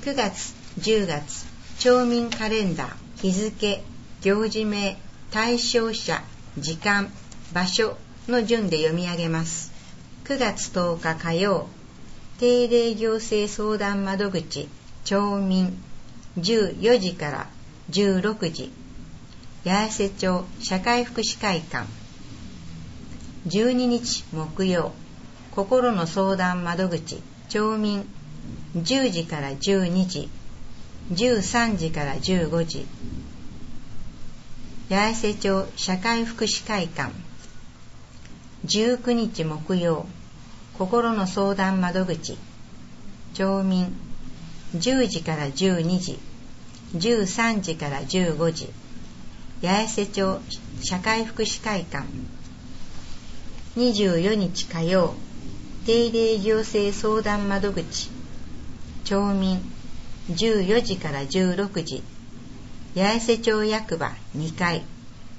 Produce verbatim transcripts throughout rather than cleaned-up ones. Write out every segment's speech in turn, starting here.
くがつ、じゅうがつ、町民カレンダー、日付、行事名、対象者、時間、場所の順で読み上げます。くがつとおか火曜、定例行政相談窓口、町民、じゅうよじからじゅうろくじ、八重瀬町社会福祉会館。じゅうににち木曜、心の相談窓口、町民、じゅうじからじゅうにじ、じゅうさんじからじゅうごじ、八重瀬町社会福祉会館。じゅうくにち木曜、心の相談窓口、町民、じゅうじからじゅうにじ、じゅうさんじからじゅうごじ、八重瀬町社会福祉会館。にじゅうよっか火曜、定例行政相談窓口、町民、じゅうよじからじゅうろくじ、八重瀬町役場にかい。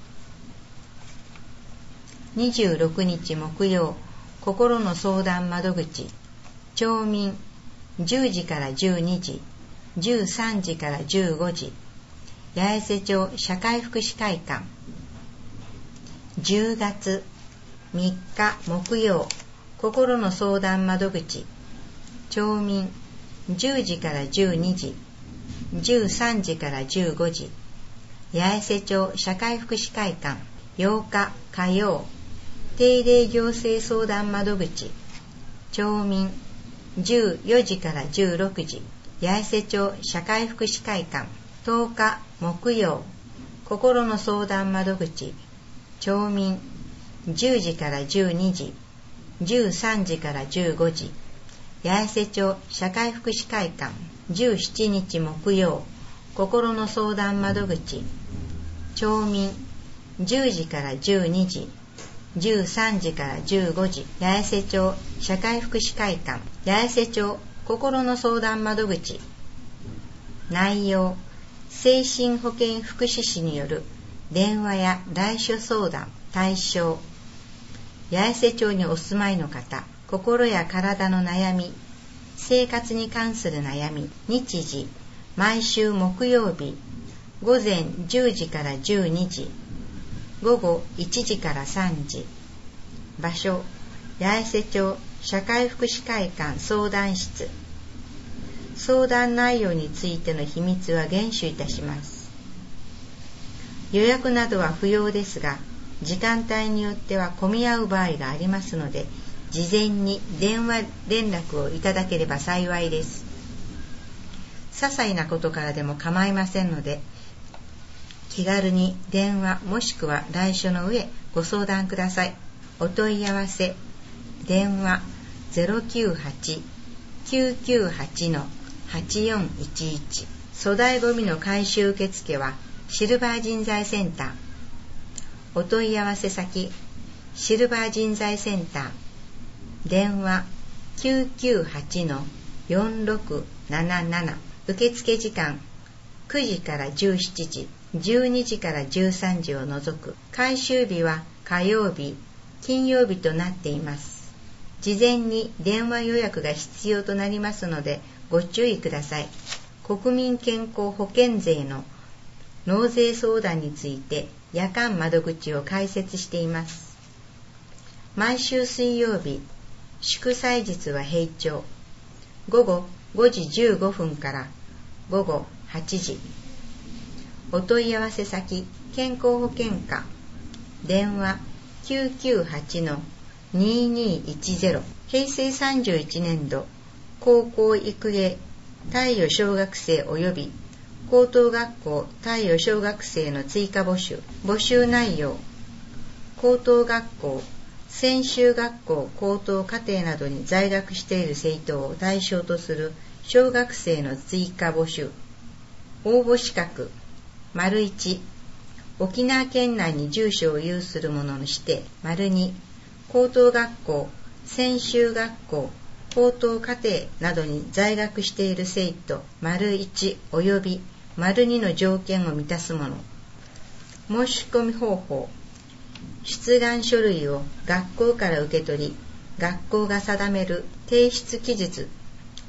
にじゅうろくにち木曜、心の相談窓口、町民、じゅうじからじゅうにじ、じゅうさんじからじゅうごじ、八重瀬町社会福祉会館。じゅうがつみっか木曜、心の相談窓口、町民、じゅうじからじゅうにじ、じゅうさんじからじゅうごじ、八重瀬町社会福祉会館。ようか火曜、定例行政相談窓口、町民、じゅうよじからじゅうろくじ、八重瀬町社会福祉会館。とおか木曜、心の相談窓口、町民、じゅうじからじゅうにじ、じゅうさんじからじゅうごじ、八重瀬町社会福祉会館。じゅうしちにち木曜、心の相談窓口、町民、じゅうじからじゅうにじ、じゅうさんじからじゅうごじ、八重瀬町社会福祉会館。八重瀬町心の相談窓口。内容、精神保健福祉士による電話や来所相談。対象、八重瀬町にお住まいの方、心や体の悩み、生活に関する悩み。日時、毎週木曜日、ごぜんじゅうじからじゅうにじ、ごごいちじからさんじ。場所、八重瀬町社会福祉会館相談室。相談内容についての秘密は厳守いたします。予約などは不要ですが、時間帯によっては混み合う場合がありますので、事前に電話連絡をいただければ幸いです。些細なことからでも構いませんので、気軽に電話もしくは来所の上ご相談ください。お問い合わせ、電話 ゼロきゅうはち きゅうきゅうはち はちよんいちいち。粗大ごみの回収受付はシルバー人材センター。お問い合わせ先、シルバー人材センター。電話 きゅうきゅうはち よんろくなななな。受付時間くじからじゅうしちじ、じゅうにじからじゅうさんじを除く。回収日は火曜日、金曜日となっています。事前に電話予約が必要となりますのでご注意ください。国民健康保険税の納税相談について夜間窓口を開設しています。毎週水曜日、祝祭日は平朝、午後ごじじゅうごふんから午後はちじ。お問い合わせ先、健康保険課。電話 きゅうきゅうはち にーにーいちゼロ。平成さんじゅういちねん度高校育英貸与小学生及び高等学校貸与小学生の追加募集。募集内容、高等学校、専修学校、高等課程などに在学している生徒を対象とする小学生の追加募集。応募資格、丸いち、沖縄県内に住所を有する者の指定。丸に、高等学校、専修学校、高等課程などに在学している生徒。丸いちおよび丸にの条件を満たす者。申し込み方法、出願書類を学校から受け取り、学校が定める提出期日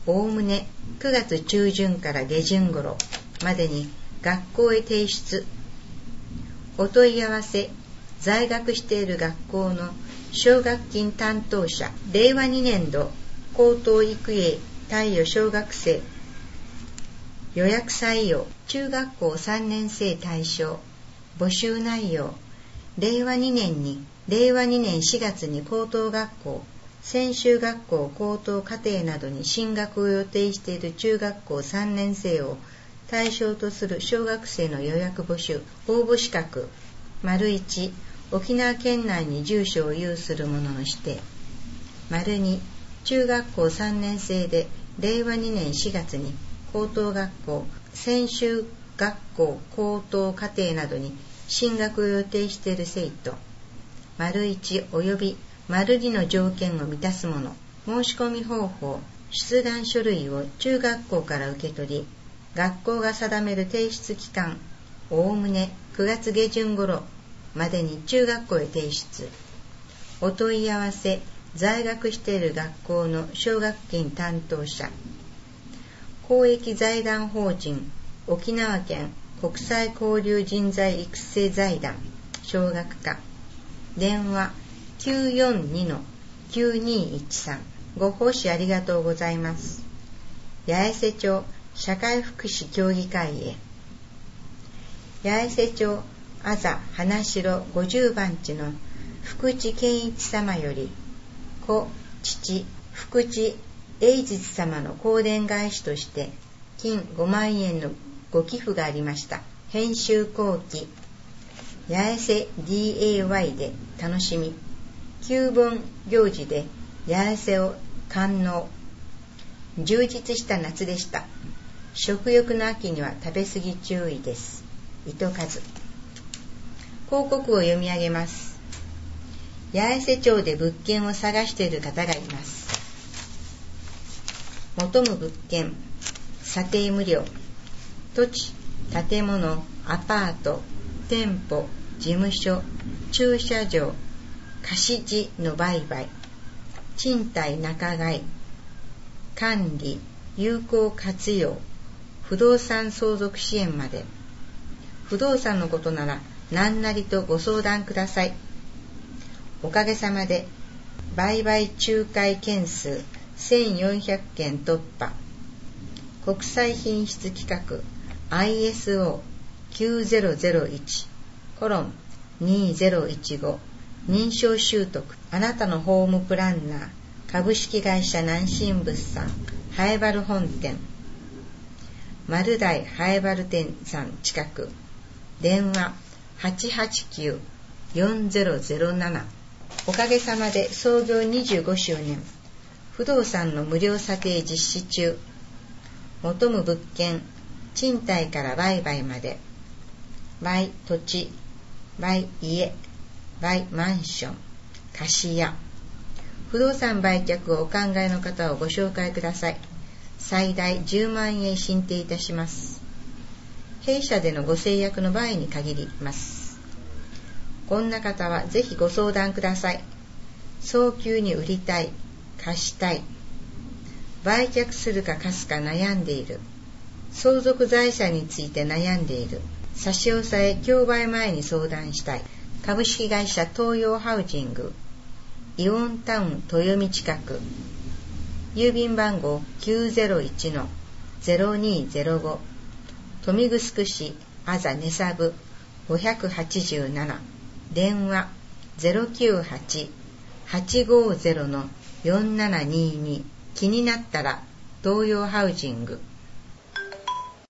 おおむねくがつ中旬から下旬頃までに学校へ提出。お問い合わせ、在学している学校の奨学金担当者、れいわにねんど高等育英貸与小学生予約採用、中学校さんねん生対象。募集内容、れいわにねんにれいわにねんしがつに高等学校、専修学校高等課程などに進学を予定している中学校さんねん生を対象とする小学生の予約募集。応募資格、丸いち、沖縄県内に住所を有する者の指定。丸に、中学校さんねん生でれいわにねんしがつに高等学校、専修学校高等課程などに進学を予定している生徒。丸いちおよび丸にの条件を満たす者。申し込み方法、出願書類を中学校から受け取り、学校が定める提出期間、おおむねくがつげじゅん頃までに中学校へ提出。お問い合わせ、在学している学校の奨学金担当者。公益財団法人沖縄県国際交流人材育成財団奨学課。電話 きゅうよんにのきゅうにいちさん。ご奉仕ありがとうございます。八重瀬町社会福祉協議会へ。八重瀬町あざ花城ごじゅうばん地の福地健一様より、故父福地英実様の香典返しとして金ごまんえんのご寄付がありました。編集後期、八重瀬 ディーエーワイ で楽しみ。旧盆行事で八重瀬を堪能。充実した夏でした。食欲の秋には食べ過ぎ注意です。糸数。広告を読み上げます。八重瀬町で物件を探している方がいます。求む物件、査定無料。土地、建物、アパート、店舗、事務所、駐車場、貸し地の売買、賃貸仲買、管理、有効活用、不動産相続支援まで。不動産のことなら何なりとご相談ください。おかげさまで売買仲介件数せんよんひゃくけん突破。国際品質規格 アイエスオーきゅうぜろぜろいちコロンにせんじゅうご 認証習得。あなたのホームプランナー株式会社南進物産ハエバル本店、丸大ハエバル店さん近く。電話 はちはちきゅうよんぜろぜろなな。おかげさまで創業にじゅうごしゅうねん。不動産の無料査定実施中。求む物件、賃貸から売買まで。売土地、売家、売マンション、貸し家。不動産売却をお考えの方をご紹介ください。最大じゅうまんえん進呈いたします。弊社でのご制約の場合に限ります。こんな方はぜひご相談ください。早急に売りたい、貸したい、売却するか貸すか悩んでいる、相続財産について悩んでいる、差し押さえ競売前に相談したい。株式会社東洋ハウジング、イオンタウン豊見近く。郵便番号 きゅうぜろいちのぜろにぜろご、豊見城市あざ根サブごひゃくはちじゅうなな。電話 ゼロきゅうはち はちごゼロ のよんななにに。気になったら東洋ハウジング。